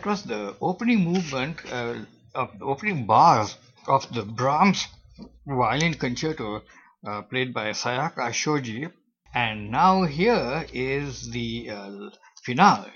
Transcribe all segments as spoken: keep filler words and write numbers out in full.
that was the opening movement, uh, of the opening bars of the Brahms violin concerto, uh, played by Sayaka Shoji. And now here is the uh, finale.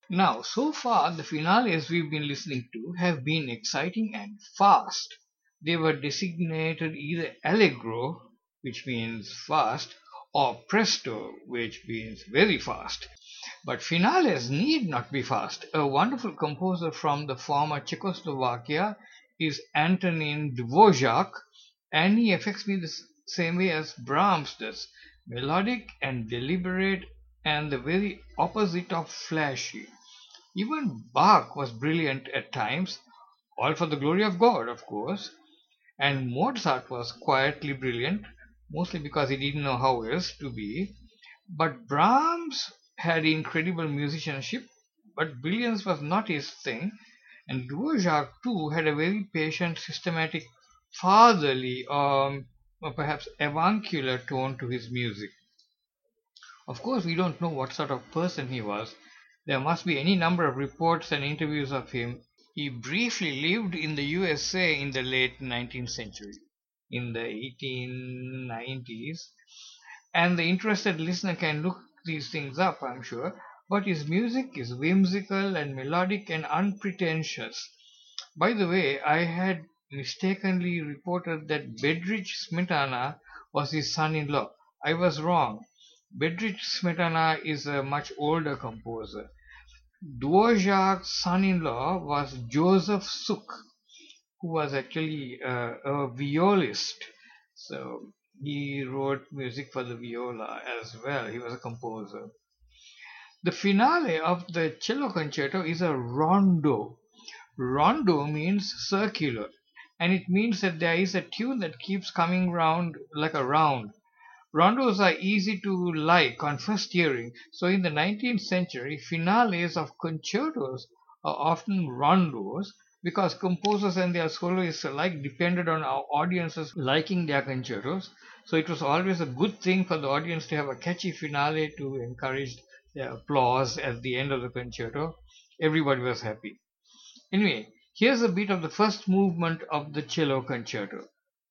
Now, so far, the finales we've been listening to have been exciting and fast. They were designated either allegro, which means fast, or presto, which means very fast. But finales need not be fast. A wonderful composer from the former Czechoslovakia is Antonin Dvorak, and he affects me the s- same way as Brahms does, melodic and deliberate, and the very opposite of flashy. Even Bach was brilliant at times, all for the glory of God, of course, and Mozart was quietly brilliant, mostly because he didn't know how else to be. But Brahms had incredible musicianship, but brilliance was not his thing, and Dvorak too had a very patient, systematic, fatherly, um, or perhaps avuncular tone to his music. Of course, we don't know what sort of person he was. There must be any number of reports and interviews of him. He briefly lived in the U S A in the late nineteenth century, in the eighteen nineties, and the interested listener can look these things up, I'm sure. But his music is whimsical and melodic and unpretentious. By the way, I had mistakenly reported that Bedrich Smetana was his son-in-law. I was wrong. Bedrich Smetana is a much older composer. Dvorak's son-in-law was Joseph Suk, who was actually uh, a violist. So he wrote music for the viola as well. He was a composer. The finale of the cello concerto is a rondo. Rondo means circular, and it means that there is a tune that keeps coming round like a round. Rondos are easy to like on first hearing, so in the nineteenth century, finales of concertos are often rondos because composers and their soloists alike depended on our audiences liking their concertos. So it was always a good thing for the audience to have a catchy finale to encourage their applause at the end of the concerto. Everybody was happy. Anyway, here's a bit of the first movement of the cello concerto.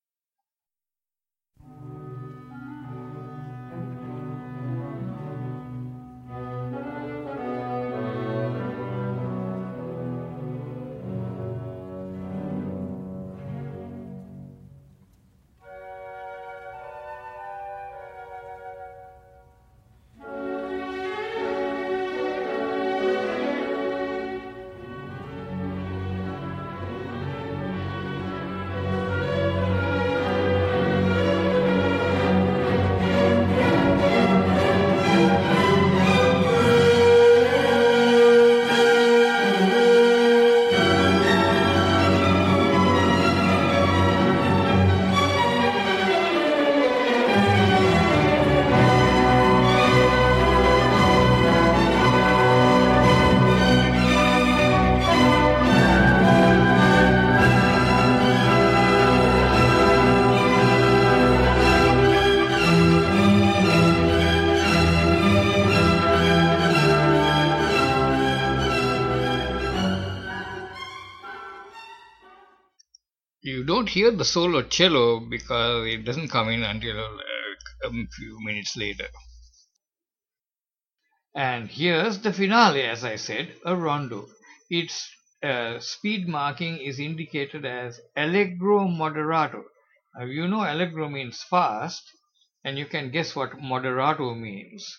You don't hear the solo cello because it doesn't come in until uh, a few minutes later. And here's the finale, as I said, a rondo. Its uh, speed marking is indicated as allegro moderato. Now, you know allegro means fast, and you can guess what moderato means.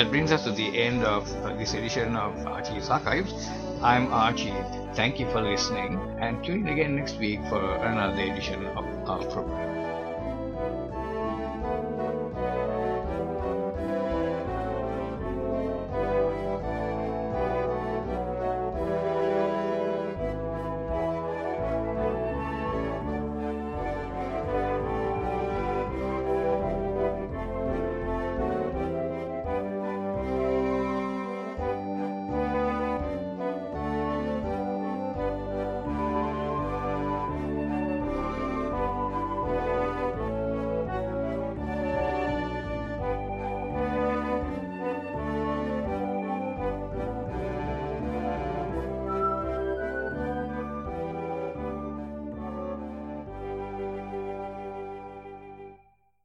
that brings us to the end of uh, this edition of Archie's Archives. I'm Archie. Thank you for listening, and tune in again next week for another edition of our program.